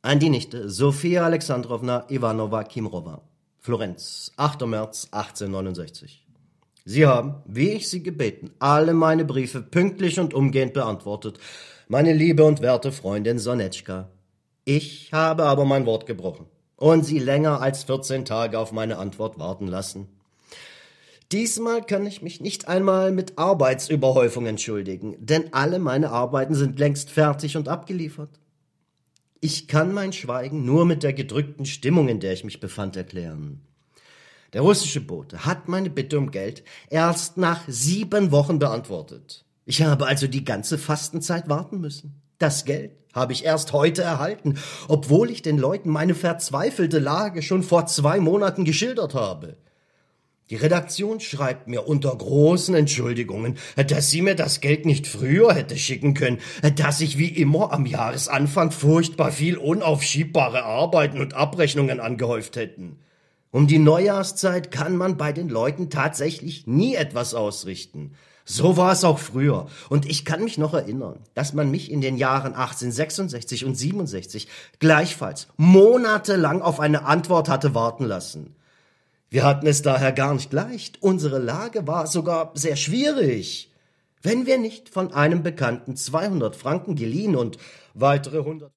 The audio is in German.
An die Nichte Sofia Alexandrowna Iwanova Kimrowa. Florenz, 8. März 1869. Sie haben, wie ich Sie gebeten, alle meine Briefe pünktlich und umgehend beantwortet, meine liebe und werte Freundin Sonetschka. Ich habe aber mein Wort gebrochen und Sie länger als 14 Tage auf meine Antwort warten lassen. Diesmal kann ich mich nicht einmal mit Arbeitsüberhäufung entschuldigen, denn alle meine Arbeiten sind längst fertig und abgeliefert. Ich kann mein Schweigen nur mit der gedrückten Stimmung, in der ich mich befand, erklären. Der russische Bote hat meine Bitte um Geld erst nach 7 Wochen beantwortet. Ich habe also die ganze Fastenzeit warten müssen. Das Geld habe ich erst heute erhalten, obwohl ich den Leuten meine verzweifelte Lage schon vor 2 Monaten geschildert habe. Die Redaktion schreibt mir unter großen Entschuldigungen, dass sie mir das Geld nicht früher hätte schicken können, dass ich wie immer am Jahresanfang furchtbar viel unaufschiebbare Arbeiten und Abrechnungen angehäuft hätten. Um die Neujahrszeit kann man bei den Leuten tatsächlich nie etwas ausrichten. So war es auch früher. Und ich kann mich noch erinnern, dass man mich in den Jahren 1866 und 67 gleichfalls monatelang auf eine Antwort hatte warten lassen. Wir hatten es daher gar nicht leicht. Unsere Lage war sogar sehr schwierig. Wenn wir nicht von einem Bekannten 200 Franken geliehen und weitere 100